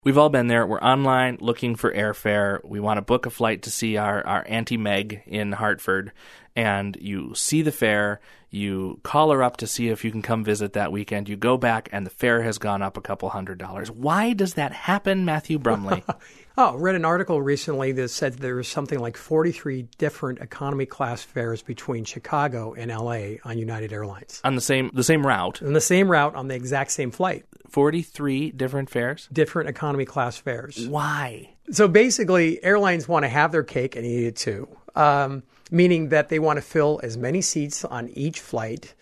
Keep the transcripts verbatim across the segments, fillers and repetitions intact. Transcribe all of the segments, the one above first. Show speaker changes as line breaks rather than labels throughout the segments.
We've all been there. We're online looking for airfare. We want to book a flight to see our, our Auntie Meg in Hartford. And you see the fare. You call her up to see if you can come visit that weekend. You go back, and the fare has gone up a couple hundred dollars. Why does that happen, Matthew Brumley?
Oh, I read an article recently that said there was something like forty-three different economy class fares between Chicago and L A on United Airlines.
On the same the same route?
On the same route on the exact same flight.
forty-three different fares?
Different economy class fares.
Why?
So basically, airlines want to have their cake and eat it too, um, meaning that they want to fill as many seats on each flight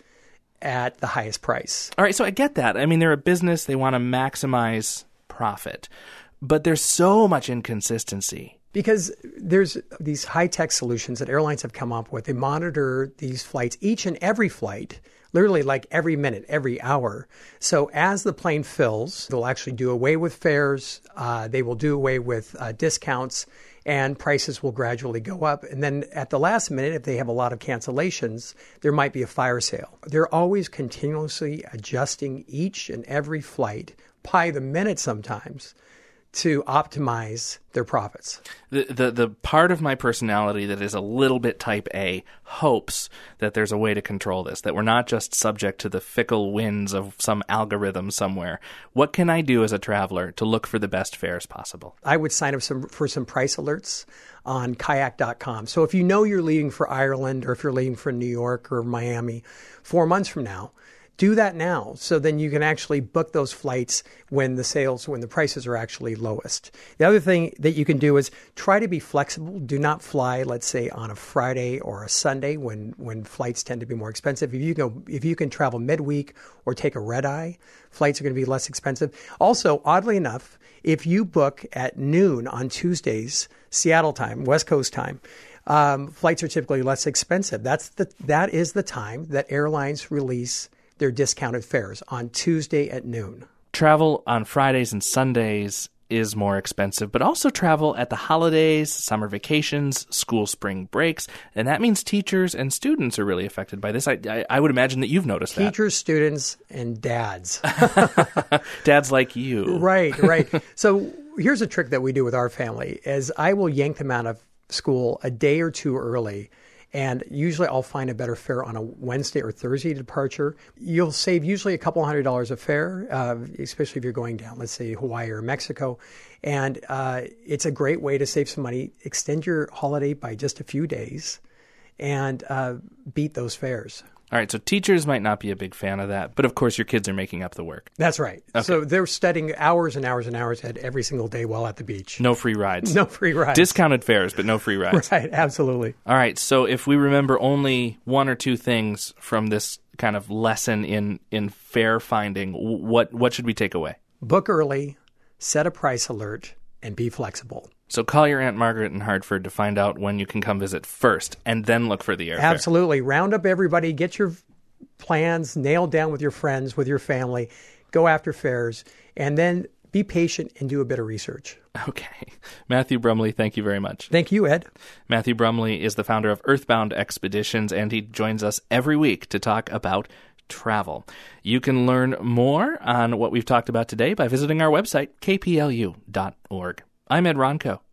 at the highest price.
All right, so I get that. I mean, they're a business. They want to maximize profit. But there's so much inconsistency.
Because there's these high-tech solutions that airlines have come up with. They monitor these flights, each and every flight, literally like every minute, every hour. So as the plane fills, they'll actually do away with fares. Uh, they will do away with uh, discounts, and prices will gradually go up. And then at the last minute, if they have a lot of cancellations, there might be a fire sale. They're always continuously adjusting each and every flight, by the minute sometimes, to optimize their profits.
The, the the part of my personality that is a little bit type A hopes that there's a way to control this, that we're not just subject to the fickle winds of some algorithm somewhere. What can I do as a traveler to look for the best fares possible?
I would sign up some, for some price alerts on kayak dot com. So if you know you're leaving for Ireland, or if you're leaving for New York or Miami four months from now, do that now, so then you can actually book those flights when the sales, when the prices are actually lowest. The other thing that you can do is try to be flexible. Do not fly, let's say, on a Friday or a Sunday when, when flights tend to be more expensive. If you go, if you can travel midweek or take a red eye, flights are going to be less expensive. Also, oddly enough, if you book at noon on Tuesdays, Seattle time, West Coast time, um, flights are typically less expensive. That's the that is the time that airlines release their discounted fares, on Tuesday at noon.
Travel on Fridays and Sundays is more expensive, but also travel at the holidays, summer vacations, school spring breaks, and that means teachers and students are really affected by this. I, I, I would imagine that you've noticed
teachers,
that.
Teachers, students, and dads.
Dads like you.
Right, right. So here's a trick that we do with our family, is I will yank them out of school a day or two early. And usually I'll find a better fare on a Wednesday or Thursday departure. You'll save usually a couple hundred dollars a fare, uh, especially if you're going down, let's say, Hawaii or Mexico. And uh, it's a great way to save some money, extend your holiday by just a few days, and uh, beat those fares.
All right, so teachers might not be a big fan of that, but of course your kids are making up the work.
That's right.
Okay.
So they're studying hours and hours and hours ahead every single day while at the beach.
No free rides.
No free rides.
Discounted fares, but no free rides.
Right, absolutely.
All right, so if we remember only one or two things from this kind of lesson in, in fare finding, what what should we take away?
Book early, set a price alert, and be flexible.
So call your Aunt Margaret in Hartford to find out when you can come visit first, and then look for the airfare.
Absolutely. Round up everybody. Get your plans nailed down with your friends, with your family. Go after fares, and then be patient and do a bit of research.
Okay. Matthew Brumley, thank you very much.
Thank you, Ed.
Matthew Brumley is the founder of Earthbound Expeditions, and he joins us every week to talk about travel. You can learn more on what we've talked about today by visiting our website, k p l u dot org. I'm Ed Ronco.